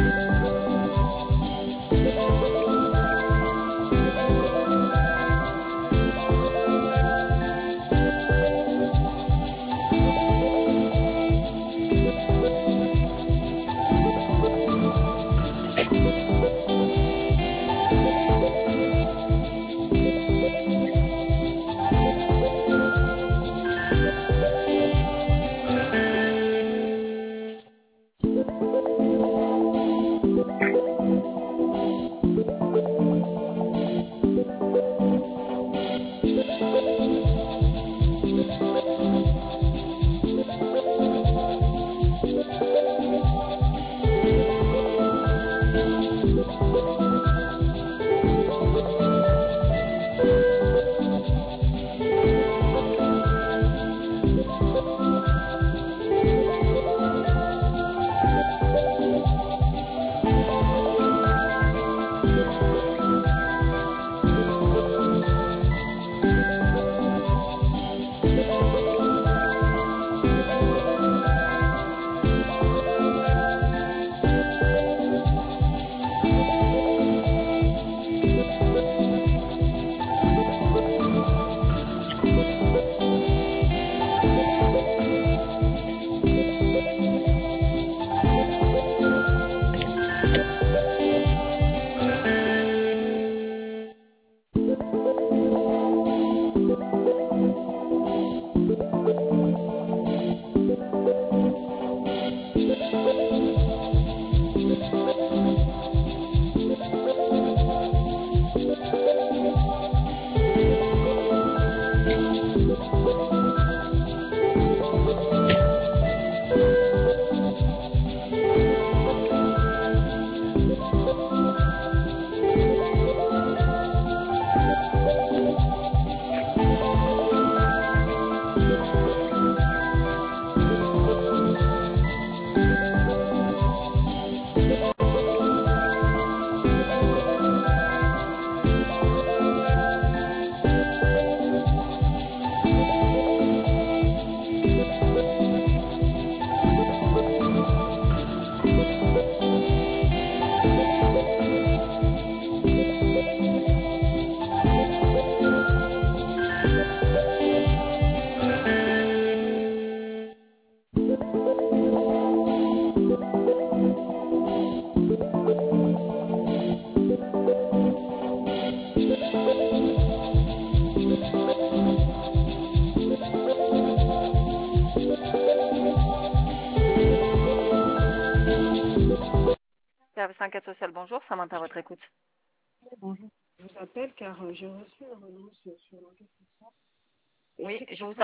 Service enquête sociale, bonjour, Samantha à votre écoute. Bonjour. Je vous appelle car j'ai reçu une renonce sur l'enquête sociale. Oui,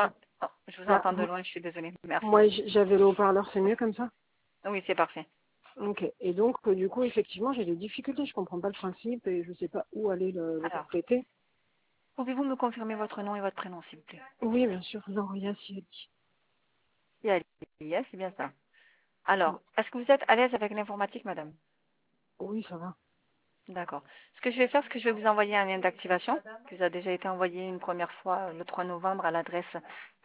je vous Là, entends de loin, je suis désolée. Merci. moi, j'avais le haut-parleur, c'est mieux comme ça? Oui, c'est parfait. Ok. Et donc, du coup, effectivement, j'ai des difficultés. Je comprends pas le principe et je sais pas où aller le Alors, compléter. pouvez-vous me confirmer votre nom et votre prénom, s'il vous plaît? Oui, bien sûr. Lauria Siedi. Yes, c'est bien ça. Alors, est-ce que vous êtes à l'aise avec l'informatique, madame? Oui, ça va. D'accord. Ce que je vais faire, c'est que je vais vous envoyer un lien d'activation qui vous a déjà été envoyé une première fois le 3 novembre à l'adresse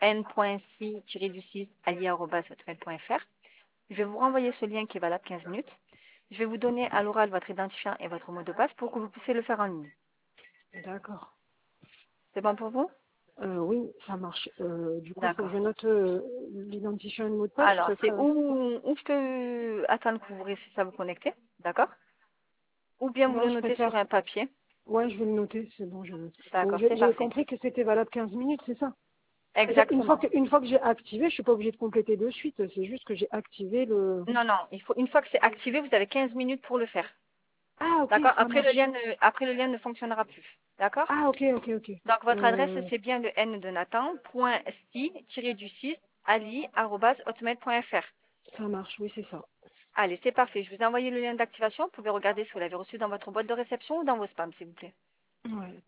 n.si-ali@hotmail.fr. Je vais vous renvoyer ce lien qui est valable 15 minutes. Je vais vous donner à l'oral votre identifiant et votre mot de passe pour que vous puissiez le faire en ligne. D'accord. C'est bon pour vous? Oui, ça marche. Du coup, il faut que D'accord. je note l'identifiant et le mot de passe ou Alors, ça c'est sera... où je peux attendre que vous réussissiez à vous connecter, d'accord? Ou bien vous Non, le je notez sur préfère... un papier. Ouais, je vais le noter. C'est bon, je le note. Donc, D'accord, c'est j'ai parfait. compris que c'était valable 15 minutes, c'est ça? C'est-à-dire, Exactement. une fois que j'ai activé, je suis pas obligée de compléter de suite. C'est juste que j'ai activé le... Non, non, une fois que c'est activé, vous avez 15 minutes pour le faire. Ah, ok, D'accord? ça marche. Après le lien ne fonctionnera plus. D'accord? Ah, ok, ok, ok. Donc, votre adresse, c'est bien le N de Nathan, point sti-du-6, ali@hotmail.fr. Ça marche, oui, c'est ça. Allez, c'est parfait. Je vous ai envoyé le lien d'activation. Vous pouvez regarder si vous l'avez reçu dans votre boîte de réception ou dans vos spams, s'il vous plaît. Ouais.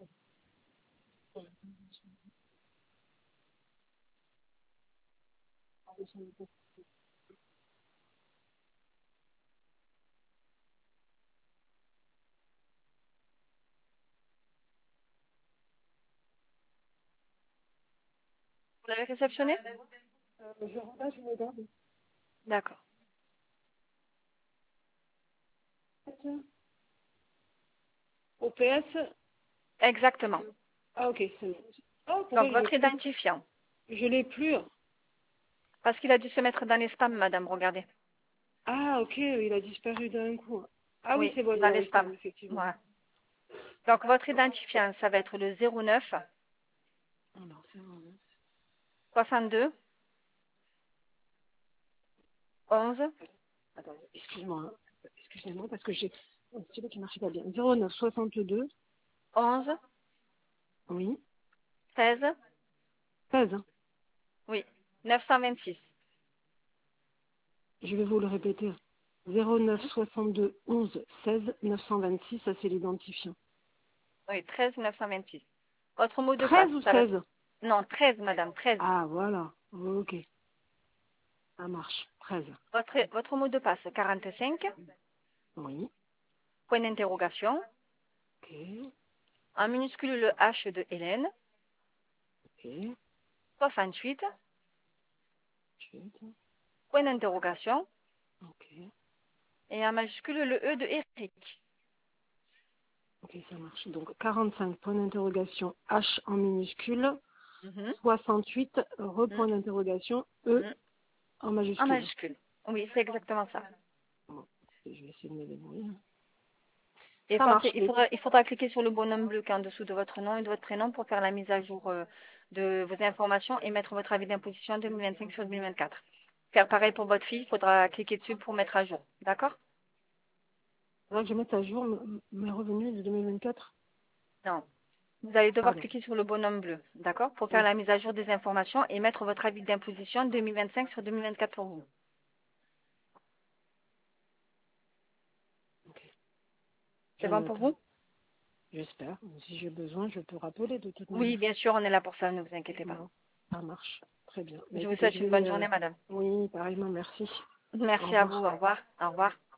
Vous l'avez réceptionné? Je regarde, je regarde. D'accord. OPS. Exactement. Ah, ok. C'est bon. Oh, pourquoi Donc, votre identifiant. je l'ai plus. Parce qu'il a dû se mettre dans les spams, madame, regardez. Ah, ok, il a disparu d'un coup. Ah oui, Oui, c'est bon, il est dans dans les les spams, spams. effectivement. Voilà. Donc, votre identifiant, ça va être le 09 Alors, c'est bon. 62 11 Attends, excuse-moi. Hein. Excusez-moi, parce que j'ai un stylo qui ne marchait pas bien. 09 62. 11 Oui. 16 16. Hein. oui, 926. Je vais vous le répéter. 09 62 11 16 926, ça c'est l'identifiant. Oui, 13 926. Votre mot de passe, 13 ou ça va... 16? Non, 13, madame, 13. Ah, voilà. Ok, ça marche. 13. Votre mot de passe, 45, Oui. point d'interrogation, Ok. en minuscule le H de Hélène, Ok. 68, Ensuite. point d'interrogation, Ok. et en majuscule le E de Eric. Ok, ça marche. Donc 45, point d'interrogation, H en minuscule, Mhm, 68, mhm, point d'interrogation, E mhm. en En majuscule. majuscule. Oui, c'est exactement ça. Bon, je vais essayer de me débrouiller. Et Ça pensez, marche. il faudra cliquer sur le bonhomme bleu qui est en dessous de votre nom et de votre prénom pour faire la mise à jour de vos informations et mettre votre avis d'imposition 2025 sur 2024. Faire pareil pour votre fille, il faudra cliquer dessus pour mettre à jour. D'accord? Là, je vais mettre à jour mes revenus de 2024. Non. Vous allez devoir Pardon. cliquer sur le bonhomme bleu, d'accord? Pour faire Oui. la mise à jour des informations et mettre votre avis d'imposition 2025 sur 2024 pour vous. Ok. Je C'est bon note. pour vous? J'espère. Si j'ai besoin, je peux rappeler de toute Oui, manière. bien sûr, on est là pour ça, ne vous inquiétez pas. Bon, ça marche. Très bien. Bah, Je vous écoutez, souhaite je une vais... bonne journée, madame. Oui, pareillement, merci. Au Merci à vous, revoir. au revoir. Au revoir.